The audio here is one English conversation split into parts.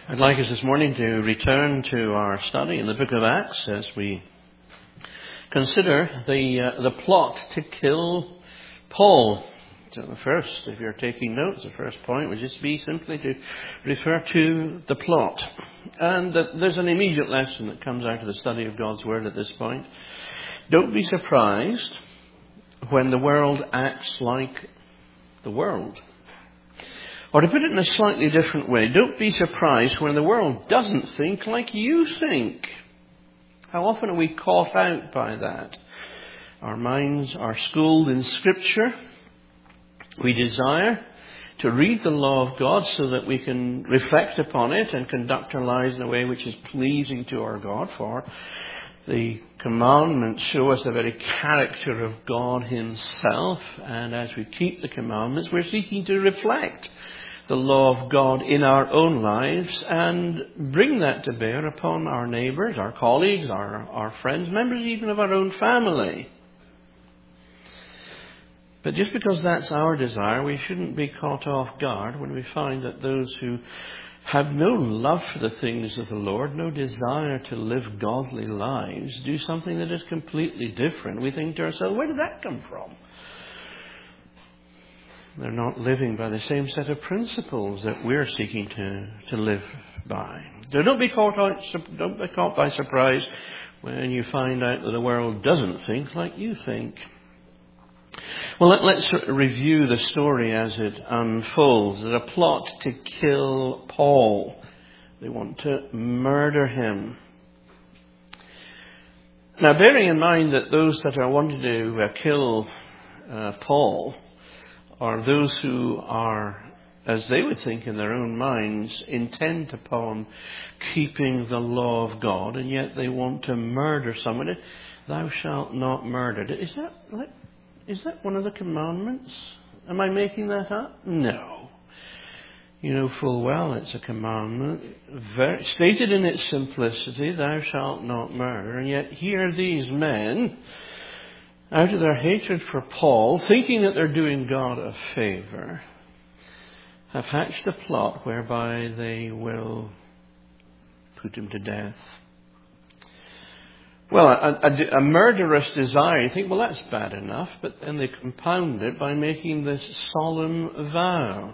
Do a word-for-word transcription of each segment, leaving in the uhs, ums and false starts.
I'd like us this morning to return to our study in the book of Acts as we consider the uh, the plot to kill Paul. So the first, if you're taking notes, the first point would just be simply to refer to the plot. And uh, there's an immediate lesson that comes out of the study of God's Word at this point. Don't be surprised when the world acts like the world. Or to put it in a slightly different way, don't be surprised when the world doesn't think like you think. How often are we caught out by that? Our minds are schooled in Scripture. We desire to read the law of God so that we can reflect upon it and conduct our lives in a way which is pleasing to our God. For the commandments show us the very character of God Himself. And as we keep the commandments, we're seeking to reflect the law of God in our own lives and bring that to bear upon our neighbours, our colleagues, our, our friends, members even of our own family. But just because that's our desire, we shouldn't be caught off guard when we find that those who have no love for the things of the Lord, no desire to live godly lives, do something that is completely different. We think to ourselves, where did that come from? They're not living by the same set of principles that we're seeking to, to live by. So don't be caught out, don't be caught by surprise when you find out that the world doesn't think like you think. Well, let, let's review the story as it unfolds. There's a plot to kill Paul. They want to murder him. Now, bearing in mind that those that are wanting to uh, kill uh, Paul are those who are, as they would think in their own minds, intent upon keeping the law of God, and yet they want to murder somebody. Thou shalt not murder. Is that, is that one of the commandments? Am I making that up? No. You know full well it's a commandment, very, stated in its simplicity, thou shalt not murder, and yet here these men, out of their hatred for Paul, thinking that they're doing God a favour, have hatched a plot whereby they will put him to death. Well, a, a, a murderous desire, you think, well, that's bad enough, but then they compound it by making this solemn vow.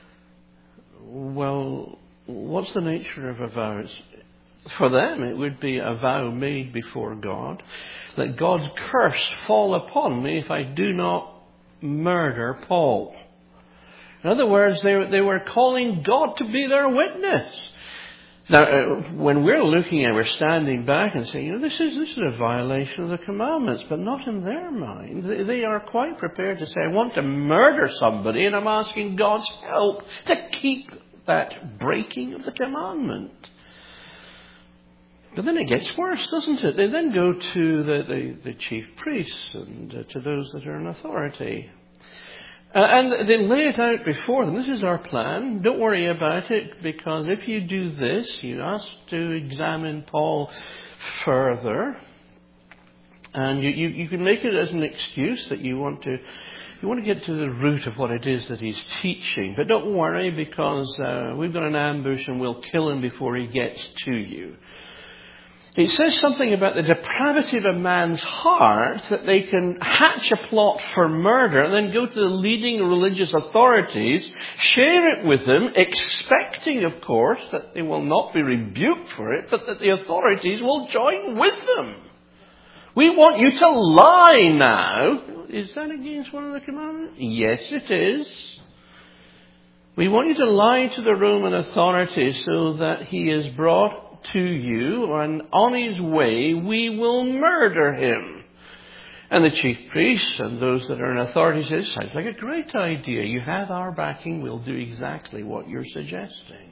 Well, what's the nature of a vow? It's, for them, it would be a vow made before God, that God's curse fall upon me if I do not murder Paul. In other words, they, they were calling God to be their witness. Now, uh, when we're looking at, we're standing back and saying, you know, this is this is a violation of the commandments, but not in their mind. They, they are quite prepared to say, I want to murder somebody, and I'm asking God's help to keep that breaking of the commandment. But then it gets worse, doesn't it? They then go to the, the, the chief priests and uh, to those that are in authority. Uh, and they lay it out before them. This is our plan. Don't worry about it, because if you do this, you ask to examine Paul further. And you, you, you can make it as an excuse that you want to you want to get to the root of what it is that he's teaching. But don't worry, because uh, we've got an ambush and we'll kill him before he gets to you. It says something about the depravity of a man's heart, that they can hatch a plot for murder and then go to the leading religious authorities, share it with them, expecting, of course, that they will not be rebuked for it, but that the authorities will join with them. We want you to lie now. Is that against one of the commandments? Yes, it is. We want you to lie to the Roman authorities so that he is brought to you, and on his way we will murder him. And the chief priests and those that are in authority say, sounds like a great idea. You have our backing. We'll do exactly what you're suggesting.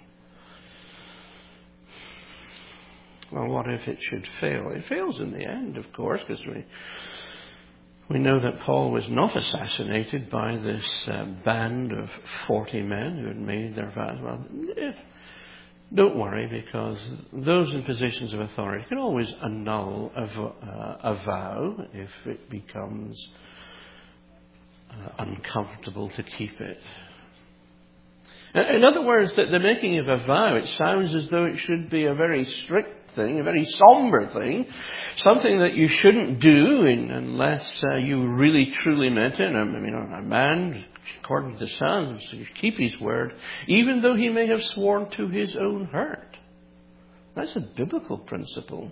Well, what if it should fail? It fails in the end, of course, because we we know that Paul was not assassinated by this uh, band of forty men who had made their vows. Well, if Don't worry, because those in positions of authority can always annul a, uh, a vow if it becomes uh, uncomfortable to keep it. In other words, the, the making of a vow, it sounds as though it should be a very strict thing, a very somber thing, something that you shouldn't do in, unless uh, you really truly meant it. I mean, a man, according to the Psalms, keep his word, even though he may have sworn to his own hurt. That's a biblical principle.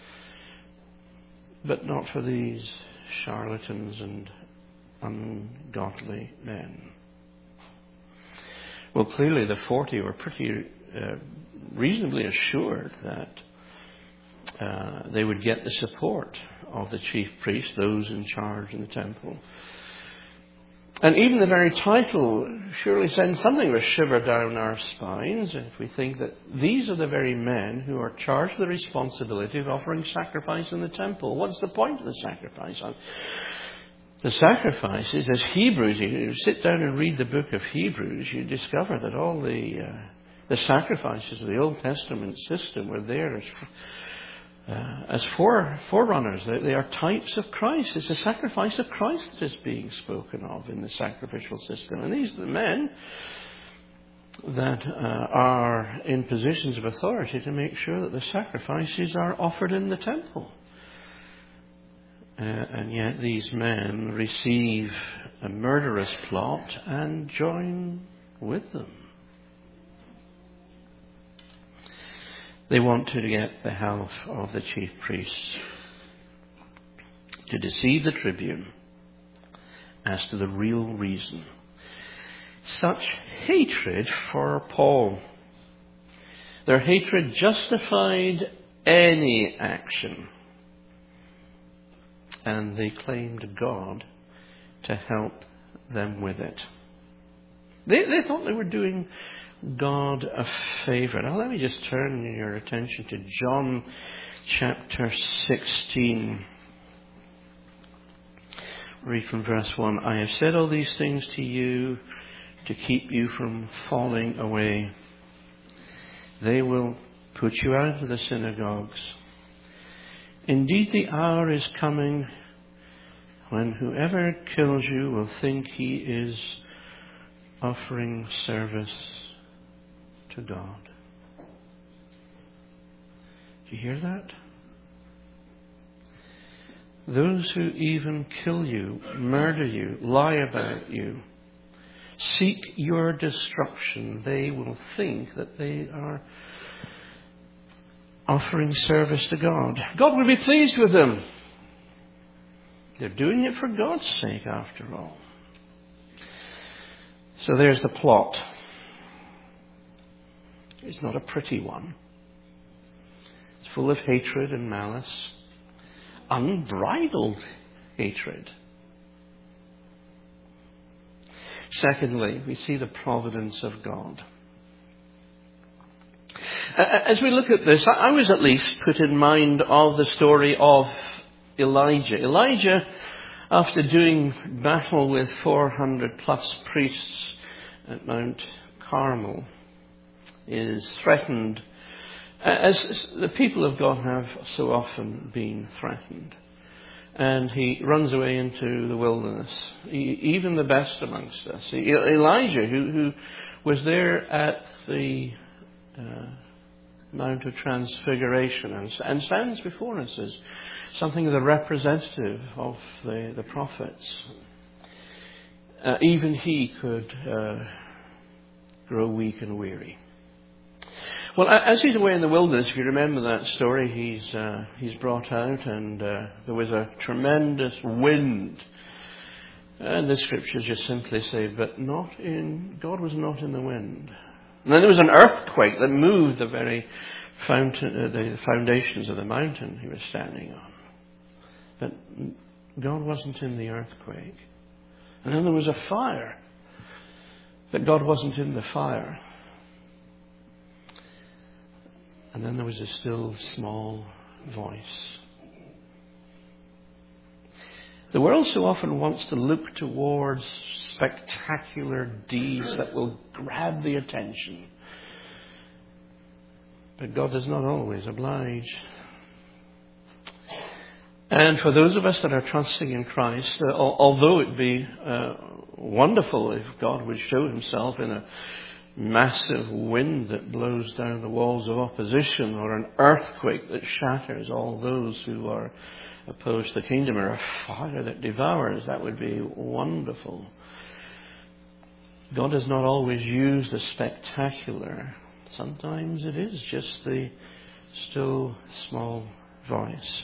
But not for these charlatans and ungodly men. Well, clearly the forty were pretty uh, reasonably assured that uh, they would get the support of the chief priests, those in charge in the temple. And even the very title surely sends something of a shiver down our spines if we think that these are the very men who are charged with the responsibility of offering sacrifice in the temple. What's the point of the sacrifice? The sacrifices, as Hebrews, you sit down and read the book of Hebrews, you discover that all the uh, the sacrifices of the Old Testament system were there as uh, as fore, forerunners. They, they are types of Christ. It's the sacrifice of Christ that is being spoken of in the sacrificial system. And these are the men that uh, are in positions of authority to make sure that the sacrifices are offered in the temple. Uh, and yet these men receive a murderous plot and join with them. They want to get the help of the chief priests to deceive the tribune as to the real reason. Such hatred for Paul. Their hatred justified any action. And they claimed God to help them with it. They, they thought they were doing God a favour. Now let me just turn your attention to John chapter sixteen. Read from verse one. I have said all these things to you to keep you from falling away. They will put you out of the synagogues. Indeed, the hour is coming when whoever kills you will think he is offering service to God. Do you hear that? Those who even kill you, murder you, lie about you, seek your destruction, they will think that they are offering service to God. God will be pleased with them. They're doing it for God's sake, after all. So there's the plot. It's not a pretty one. It's full of hatred and malice. Unbridled hatred. Secondly, we see the providence of God. As we look at this, I was at least put in mind of the story of Elijah. Elijah, after doing battle with four hundred plus priests at Mount Carmel, is threatened, as the people of God have so often been threatened. And he runs away into the wilderness, even the best amongst us. Elijah, who, who was there at the uh, Mount of Transfiguration and, and stands before us as something of the representative of the, the prophets. Uh, even he could uh, grow weak and weary. Well, as he's away in the wilderness, if you remember that story, he's uh, he's brought out and uh, there was a tremendous wind. And the scriptures just simply say, but not in, God was not in the wind. And then there was an earthquake that moved the very fountain, uh, the foundations of the mountain he was standing on. But God wasn't in the earthquake. And then there was a fire, but God wasn't in the fire. And then there was a still small voice. The world so often wants to look towards spectacular deeds that will grab the attention. But God does not always oblige. And for those of us that are trusting in Christ, uh, although it be uh, wonderful if God would show himself in a massive wind that blows down the walls of opposition, or an earthquake that shatters all those who are opposed to the kingdom, or a fire that devours. That would be wonderful. God does not always use the spectacular. Sometimes it is just the still small voice.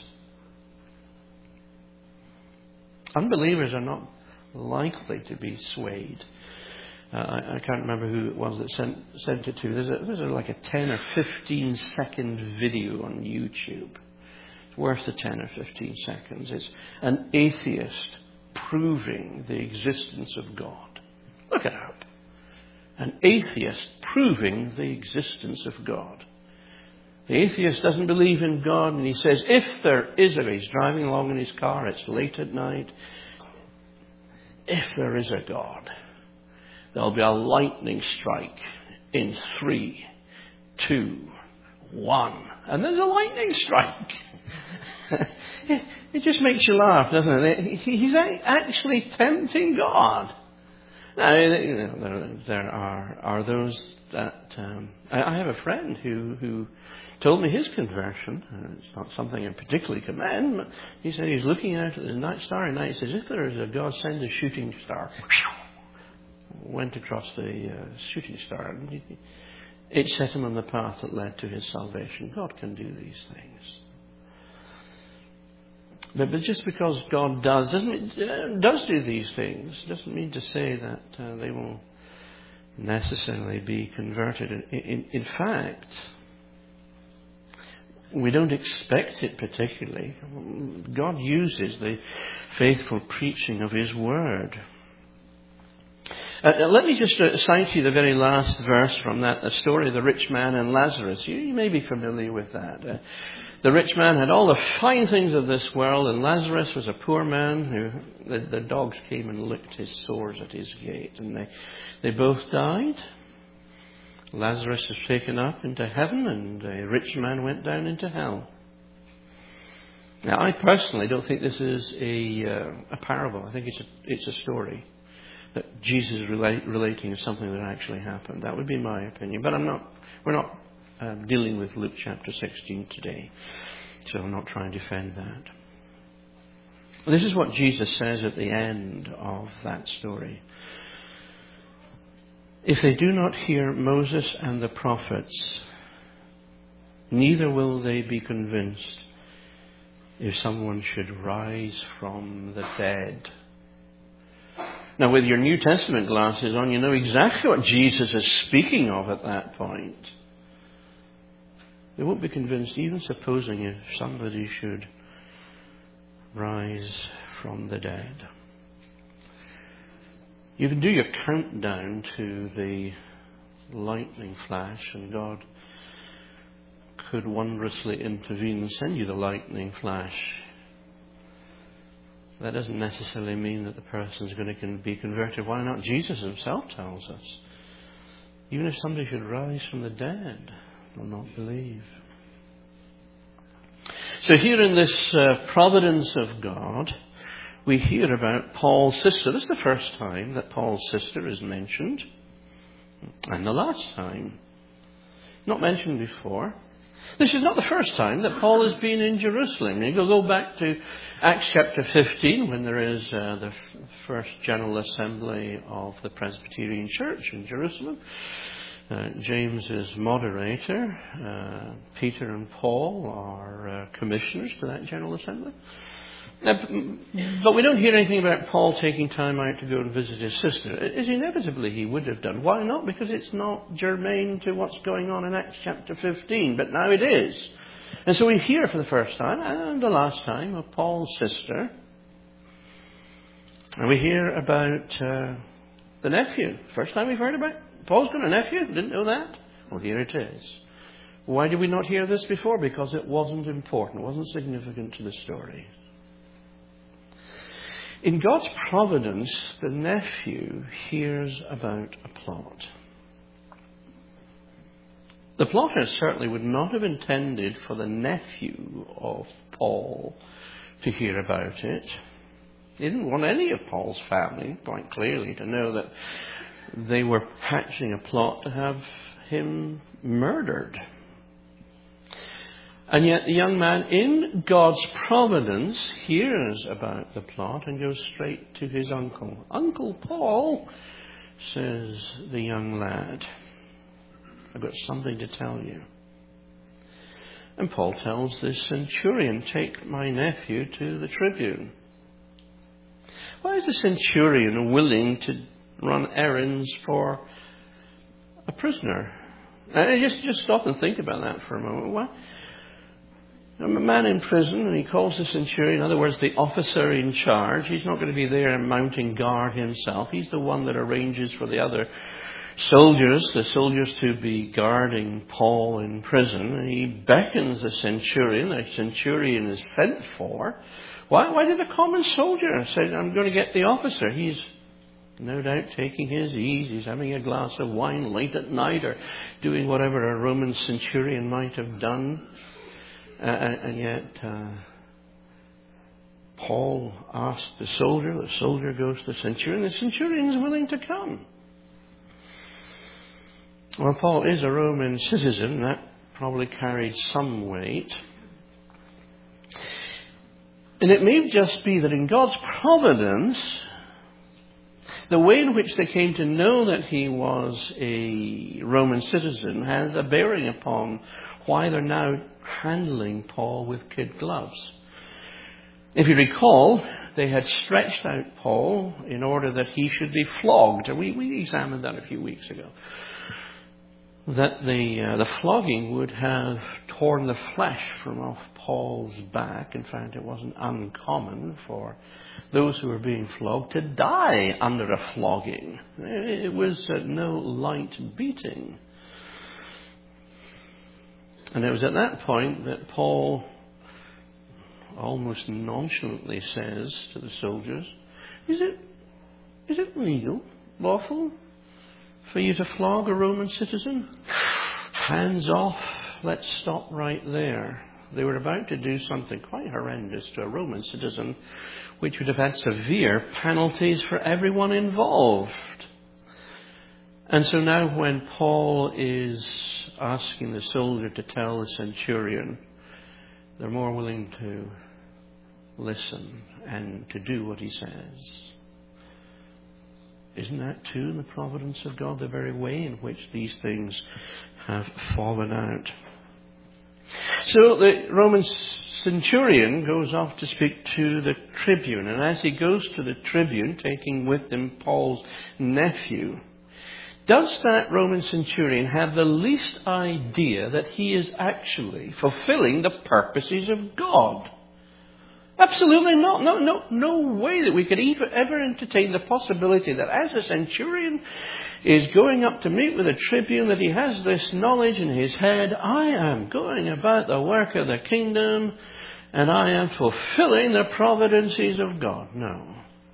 Unbelievers are not likely to be swayed. Uh, I, I can't remember who it was that sent, sent it to. There's, a, there's a, like a ten or fifteen second video on YouTube. It's worth the ten or fifteen seconds. It's an atheist proving the existence of God. Look it up. An atheist proving the existence of God. The atheist doesn't believe in God, and he says, if there is a, he's driving along in his car, it's late at night, if there is a God, there'll be a lightning strike in three, two, one. And there's a lightning strike. it, it just makes you laugh, doesn't it? He's actually tempting God. Now, you know, there, there are, are those that... Um, I, I have a friend who, who told me his conversion. Uh, it's not something I particularly commend, but he said he's looking out at the night star at night. He says, if there is a God, send a shooting star. Went across the uh, shooting star, and he, it set him on the path that led to his salvation. God can do these things. But, but just because God does doesn't uh, does do these things doesn't mean to say that uh, they will necessarily be converted. In, in, in fact, we don't expect it particularly. God uses the faithful preaching of His Word. Uh, let me just uh, cite you the very last verse from that, the story of the rich man and Lazarus. You, you may be familiar with that. Uh, the rich man had all the fine things of this world, and Lazarus was a poor man who the, the dogs came and licked his sores at his gate, and they, they both died. Lazarus was taken up into heaven, and the rich man went down into hell. Now, I personally don't think this is a, uh, a parable. I think it's a, it's a story that Jesus is relate, relating to something that actually happened. That would be my opinion. But I'm not, we're not um, dealing with Luke chapter sixteen today, so I'm not trying to defend that. This is what Jesus says at the end of that story. If they do not hear Moses and the prophets, neither will they be convinced if someone should rise from the dead. Now, with your New Testament glasses on, you know exactly what Jesus is speaking of at that point. They won't be convinced, even supposing if somebody should rise from the dead. You can do your countdown to the lightning flash, and God could wondrously intervene and send you the lightning flash. That doesn't necessarily mean that the person is going to be converted. Why not? Jesus Himself tells us, even if somebody should rise from the dead, they'll not believe. So here in this uh, providence of God, we hear about Paul's sister. This is the first time that Paul's sister is mentioned, and the last time. Not mentioned before. This is not the first time that Paul has been in Jerusalem. You go back to Acts chapter fifteen, when there is uh, the f- first General Assembly of the Presbyterian Church in Jerusalem. Uh, James is moderator. Uh, Peter and Paul are uh, commissioners to that General Assembly. Uh, but we don't hear anything about Paul taking time out to go and visit his sister. As inevitably he would have done. Why not? Because it's not germane to what's going on in Acts chapter fifteen. But now it is. And so we hear for the first time, and the last time, of Paul's sister. And we hear about uh, the nephew. First time we've heard about it. Paul's got a nephew. Didn't know that? Well, here it is. Why did we not hear this before? Because it wasn't important. It wasn't significant to the story. In God's providence, the nephew hears about a plot. The plotters certainly would not have intended for the nephew of Paul to hear about it. They didn't want any of Paul's family, quite clearly, to know that they were hatching a plot to have him murdered. And yet the young man, in God's providence, hears about the plot and goes straight to his uncle. "Uncle Paul," says the young lad, "I've got something to tell you." And Paul tells this centurion, "Take my nephew to the tribune." Why is the centurion willing to run errands for a prisoner? And just, just stop and think about that for a moment. Why? A man in prison, and he calls the centurion, in other words, the officer in charge. He's not going to be there mounting guard himself. He's the one that arranges for the other soldiers, the soldiers to be guarding Paul in prison. And he beckons the centurion. The centurion is sent for. Why, why did the common soldier say, "I'm going to get the officer"? He's no doubt taking his ease. He's having a glass of wine late at night, or doing whatever a Roman centurion might have done. Uh, and yet, uh, Paul asks the soldier, the soldier goes to the centurion, the centurion is willing to come. Well, Paul is a Roman citizen, that probably carried some weight. And it may just be that in God's providence, the way in which they came to know that he was a Roman citizen has a bearing upon why they're now handling Paul with kid gloves. If you recall, they had stretched out Paul in order that he should be flogged. We, we examined that a few weeks ago. That the, uh, the flogging would have torn the flesh from off Paul's back. In fact, it wasn't uncommon for those who were being flogged to die under a flogging. It was uh, no light beating. And it was at that point that Paul almost nonchalantly says to the soldiers, Is it, is it legal, lawful, for you to flog a Roman citizen? Hands off, let's stop right there. They were about to do something quite horrendous to a Roman citizen, which would have had severe penalties for everyone involved. And so now when Paul is asking the soldier to tell the centurion, they're more willing to listen and to do what he says. Isn't that too in the providence of God, the very way in which these things have fallen out? So the Roman centurion goes off to speak to the tribune. And as he goes to the tribune, taking with him Paul's nephew, does that Roman centurion have the least idea that he is actually fulfilling the purposes of God? Absolutely not. No, no, no way that we could even, ever entertain the possibility that as a centurion is going up to meet with a tribune, that he has this knowledge in his head: I am going about the work of the kingdom and I am fulfilling the providences of God. No.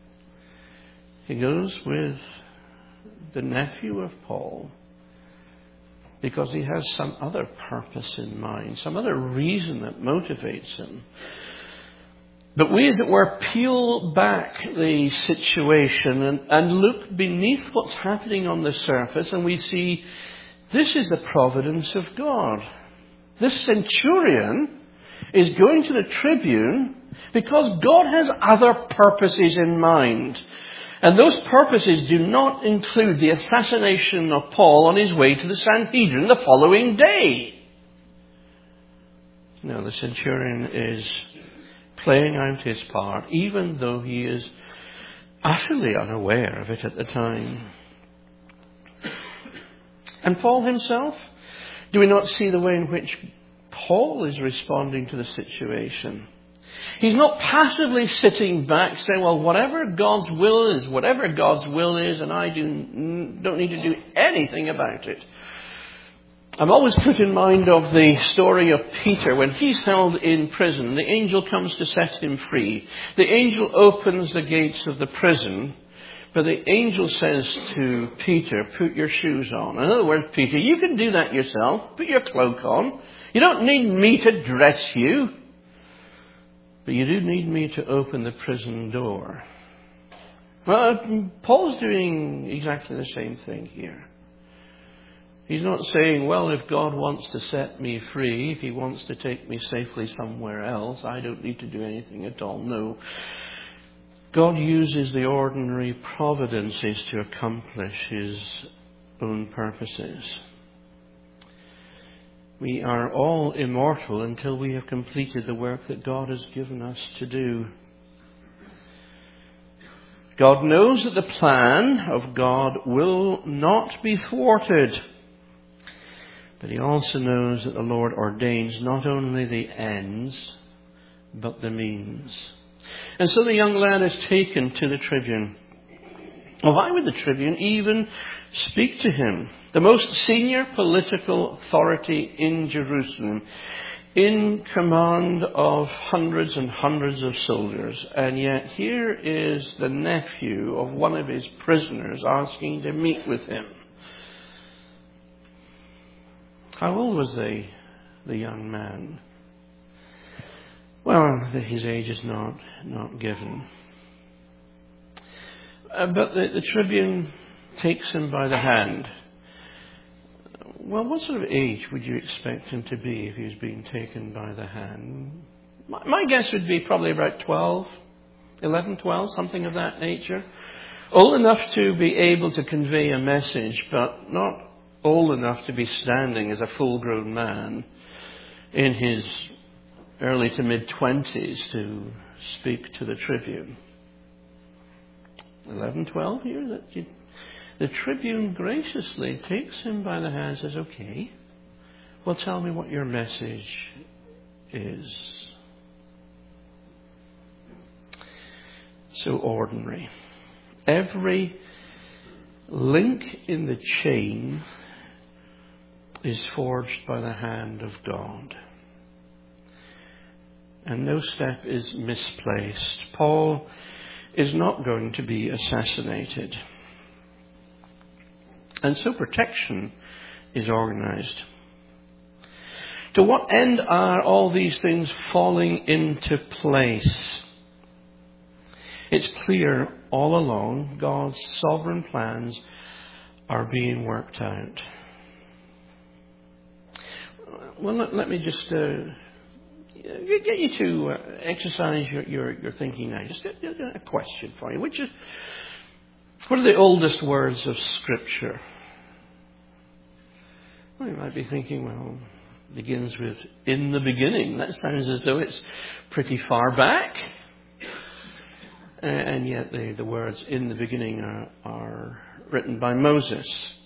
He goes with the nephew of Paul because he has some other purpose in mind, some other reason that motivates him. But we, as it were, peel back the situation and, and look beneath what's happening on the surface, and we see this is the providence of God. This centurion is going to the tribune because God has other purposes in mind. And those purposes do not include the assassination of Paul on his way to the Sanhedrin the following day. No, the centurion is playing out his part, even though he is utterly unaware of it at the time. And Paul himself? Do we not see the way in which Paul is responding to the situation? He's not passively sitting back saying, well, whatever God's will is, whatever God's will is, and I do, don't need to do anything about it. I'm always put in mind of the story of Peter when he's held in prison. The angel comes to set him free. The angel opens the gates of the prison, but the angel says to Peter, put your shoes on. In other words, Peter, you can do that yourself. Put your cloak on. You don't need me to dress you. But you do need me to open the prison door. Well, Paul's doing exactly the same thing here. He's not saying, well, if God wants to set me free, if he wants to take me safely somewhere else, I don't need to do anything at all. No. God uses the ordinary providences to accomplish his own purposes. We are all immortal until we have completed the work that God has given us to do. God knows that the plan of God will not be thwarted. But he also knows that the Lord ordains not only the ends, but the means. And so the young lad is taken to the tribune. Well, why would the tribune even speak to him? The most senior political authority in Jerusalem, in command of hundreds and hundreds of soldiers. And yet here is the nephew of one of his prisoners asking to meet with him. How old was the, the young man? Well, his age is not, not given. Uh, but the, the tribune takes him by the hand. Well, what sort of age would you expect him to be if he was being taken by the hand? My, my guess would be probably about twelve, eleven, twelve, something of that nature. Old enough to be able to convey a message, but not old enough to be standing as a full-grown man in his early to mid-twenties to speak to the tribune. eleven, twelve years? That you, the tribune graciously takes him by the hand and says, okay, well, tell me what your message is. So ordinary. Every link in the chain is forged by the hand of God. And no step is misplaced. Paul is not going to be assassinated. And so protection is organized. To what end are all these things falling into place? It's clear all along God's sovereign plans are being worked out. Well, let, let me just uh, get you to uh, exercise your, your, your thinking now. Just a, a question for you. Which is, what are the oldest words of Scripture? Well, you might be thinking, well, it begins with "in the beginning." That sounds as though it's pretty far back. Uh, and yet the, the words "in the beginning" are, are written by Moses.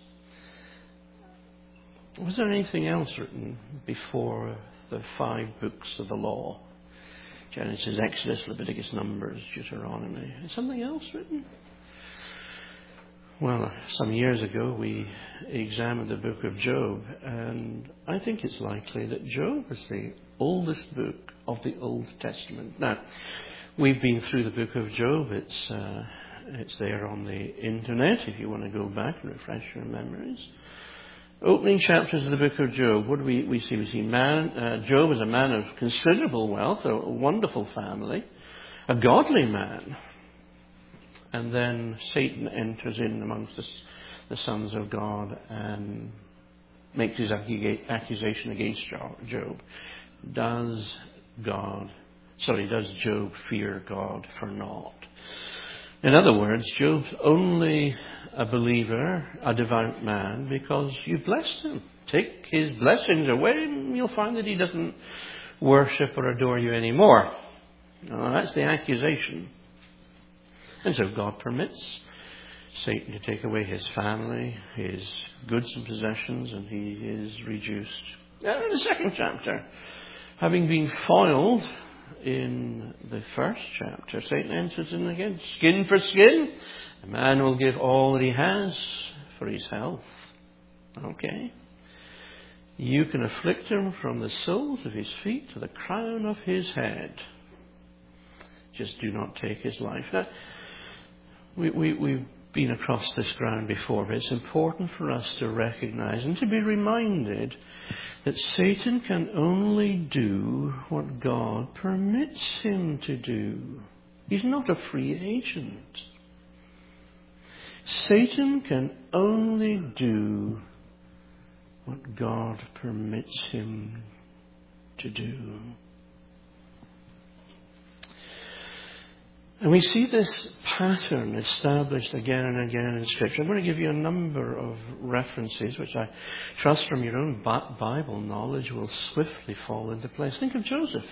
Was there anything else written before the five books of the law? Genesis, Exodus, Leviticus, Numbers, Deuteronomy. Is something else written? Well, some years ago we examined the book of Job, and I think it's likely that Job is the oldest book of the Old Testament. Now, we've been through the book of Job. It's uh, it's there on the internet if you want to go back and refresh your memories. Opening chapters of the book of Job, what do we, we see? We see man, uh, Job is a man of considerable wealth, a wonderful family, a godly man. And then Satan enters in amongst the, the sons of God and makes his accusation against Job. Does God, sorry, does Job fear God for naught? In other words, Job's only a believer, a devout man, because you blessed him. Take his blessings away and you'll find that he doesn't worship or adore you anymore. Now, that's the accusation. And so God permits Satan to take away his family, his goods and possessions, and he is reduced. And in the second chapter, having been foiled in the first chapter, Satan enters in again. Skin for skin. A man will give all that he has for his health. Okay. You can afflict him from the soles of his feet to the crown of his head. Just do not take his life. Now, we, we, we've been across this ground before, but it's important for us to recognize and to be reminded that Satan can only do what God permits him to do. He's not a free agent. Satan can only do what God permits him to do. And we see this pattern established again and again in Scripture. I'm going to give you a number of references, which I trust from your own Bible knowledge will swiftly fall into place. Think of Joseph.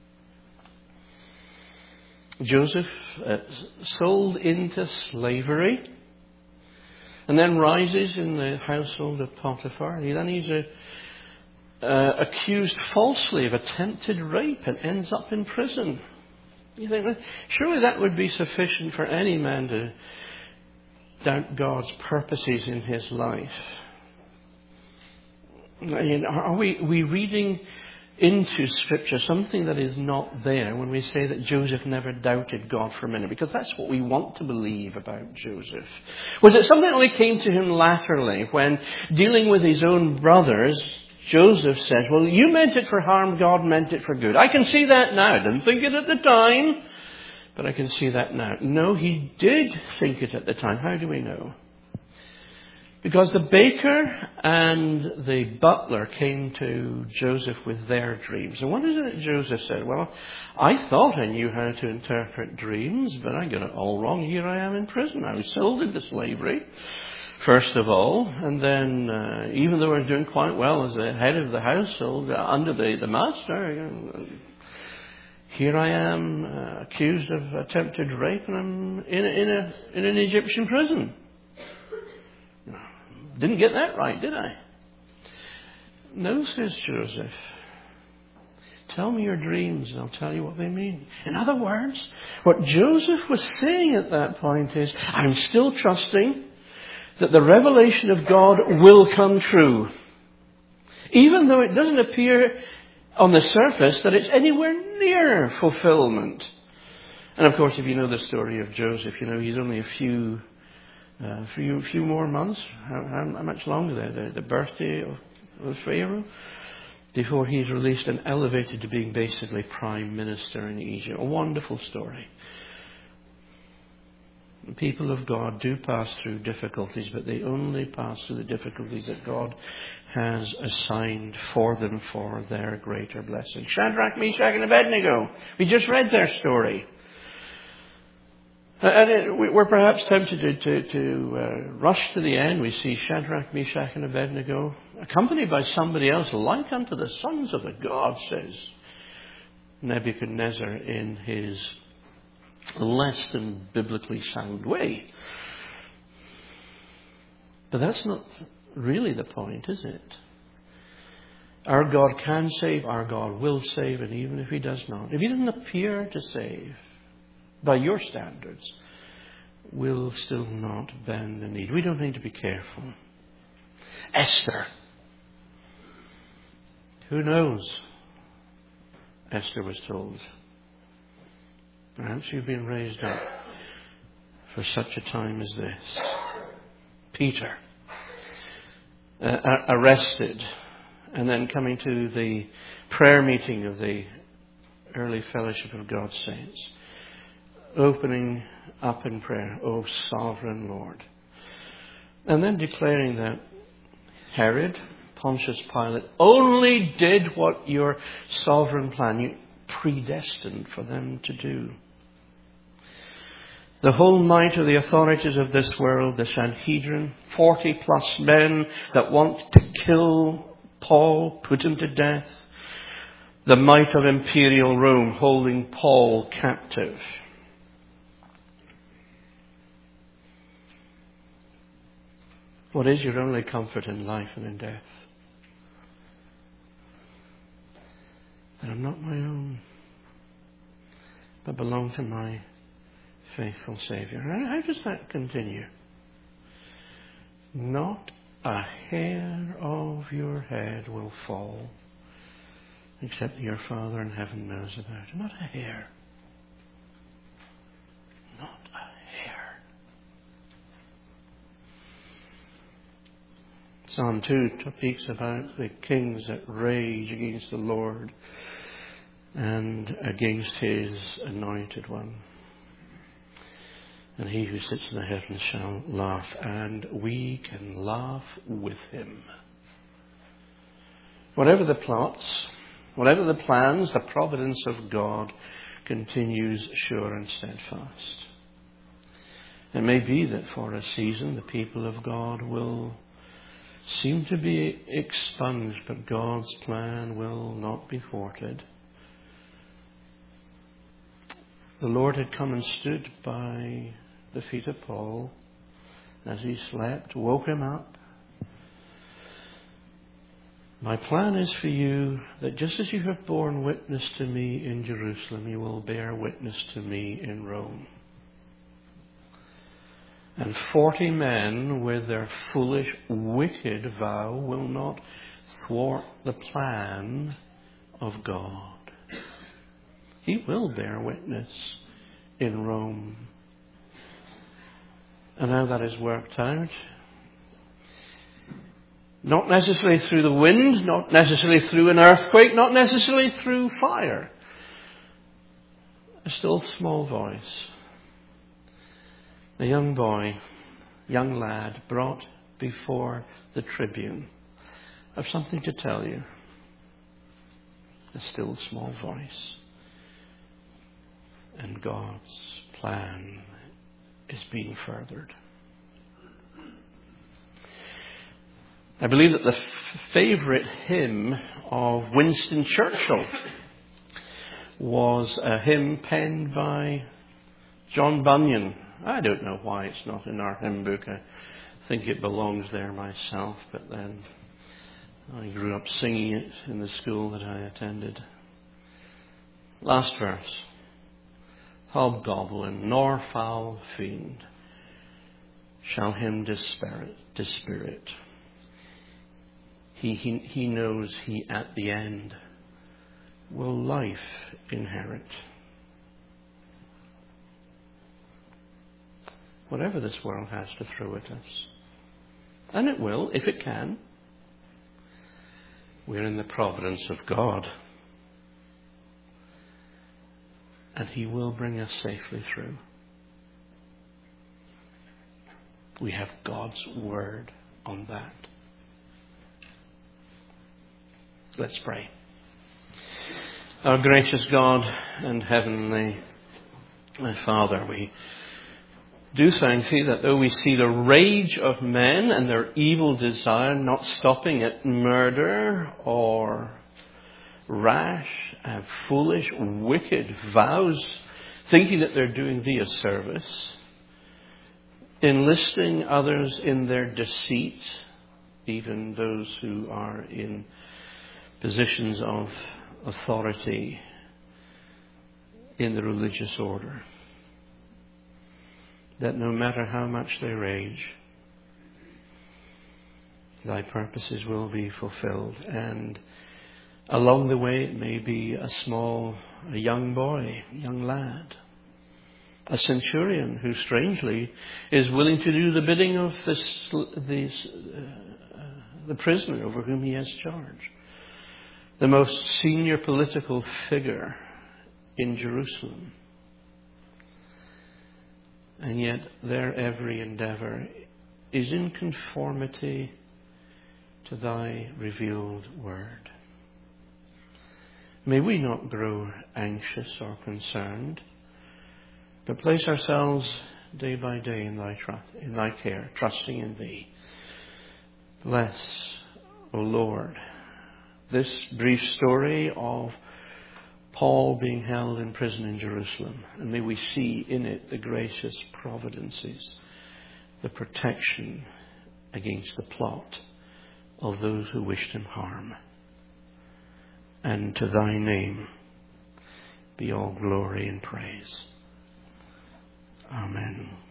Joseph uh, sold into slavery and then rises in the household of Potiphar. He then he's a, uh, accused falsely of attempted rape and ends up in prison. You think, surely that would be sufficient for any man to doubt God's purposes in his life. Are we, we reading into Scripture something that is not there when we say that Joseph never doubted God for a minute? Because that's what we want to believe about Joseph. Was it something that only came to him latterly when dealing with his own brothers? Joseph says, well, you meant it for harm, God meant it for good. I can see that now. I didn't think it at the time, but I can see that now. No, he did think it at the time. How do we know? Because the baker and the butler came to Joseph with their dreams. And what is it that Joseph said? Well, I thought I knew how to interpret dreams, but I got it all wrong. Here I am in prison. I was sold into slavery, first of all. And then, uh, even though I was doing quite well as the head of the household, uh, under the, the master, uh, here I am uh, accused of attempted rape, and I'm in, a, in, a, in an Egyptian prison. Didn't get that right, did I? No, says Joseph. Tell me your dreams and I'll tell you what they mean. In other words, what Joseph was saying at that point is, I'm still trusting that the revelation of God will come true. Even though it doesn't appear on the surface that it's anywhere near fulfillment. And of course, if you know the story of Joseph, you know he's only a few A uh, few, few more months, how, how much longer, the, the, the birthday of, of Pharaoh, before he's released and elevated to being basically prime minister in Egypt. A wonderful story. The people of God do pass through difficulties, but they only pass through the difficulties that God has assigned for them for their greater blessing. Shadrach, Meshach, and Abednego. We just read their story. And it, we're perhaps tempted to, to, to uh, rush to the end. We see Shadrach, Meshach, and Abednego accompanied by somebody else, like unto the sons of the God, says Nebuchadnezzar in his less than biblically sound way. But that's not really the point, is it? Our God can save, our God will save, and even if He does not, if He doesn't appear to save, by your standards, will still not bend the knee. We don't need to be careful. Esther. Who knows? Esther was told. Perhaps you've been raised up for such a time as this. Peter. Uh, arrested. And then coming to the prayer meeting of the early fellowship of God's saints. Opening up in prayer, O sovereign Lord. And then declaring that Herod, Pontius Pilate, only did what your sovereign plan you predestined for them to do. The whole might of the authorities of this world, the Sanhedrin, forty plus men that want to kill Paul, put him to death. The might of imperial Rome holding Paul captive. What is your only comfort in life and in death? That I'm not my own, but belong to my faithful Saviour. How does that continue? Not a hair of your head will fall, except that your Father in heaven knows about it. Not a hair. Not a hair. Psalm two speaks about the kings that rage against the Lord and against His anointed one. And he who sits in the heavens shall laugh, and we can laugh with him. Whatever the plots, whatever the plans, the providence of God continues sure and steadfast. It may be that for a season the people of God will seem to be expunged, but God's plan will not be thwarted. The Lord had come and stood by the feet of Paul as he slept, woke him up. My plan is for you that just as you have borne witness to me in Jerusalem, you will bear witness to me in Rome. And forty men with their foolish, wicked vow will not thwart the plan of God. He will bear witness in Rome. And how that is worked out, not necessarily through the wind, not necessarily through an earthquake, not necessarily through fire. A still small voice. A young boy, young lad, brought before the tribune. I've something to tell you. A still small voice. And God's plan is being furthered. I believe that the f- favourite hymn of Winston Churchill was a hymn penned by John Bunyan. I don't know why it's not in our hymn book. I think it belongs there myself, but then I grew up singing it in the school that I attended. Last verse. Hobgoblin nor foul fiend shall him dispirit. dispirit. He, he, he knows he at the end will life inherit. Whatever this world has to throw at us, and it will, if it can, we're in the providence of God. And He will bring us safely through. We have God's word on that. Let's pray. Our gracious God and heavenly Father, we do thank Thee that though we see the rage of men and their evil desire not stopping at murder or rash and foolish, wicked vows, thinking that they're doing Thee a service, enlisting others in their deceit, even those who are in positions of authority in the religious order, that no matter how much they rage, Thy purposes will be fulfilled. And along the way, it may be a small, a young boy, young lad, a centurion who strangely is willing to do the bidding of this, this, uh, the prisoner over whom he has charge, the most senior political figure in Jerusalem. And yet their every endeavour is in conformity to Thy revealed word. May we not grow anxious or concerned, but place ourselves day by day in Thy trust, in Thy care, trusting in Thee. Bless, O Lord, this brief story of Paul being held in prison in Jerusalem, and may we see in it the gracious providences, the protection against the plot of those who wished him harm. And to Thy name be all glory and praise. Amen.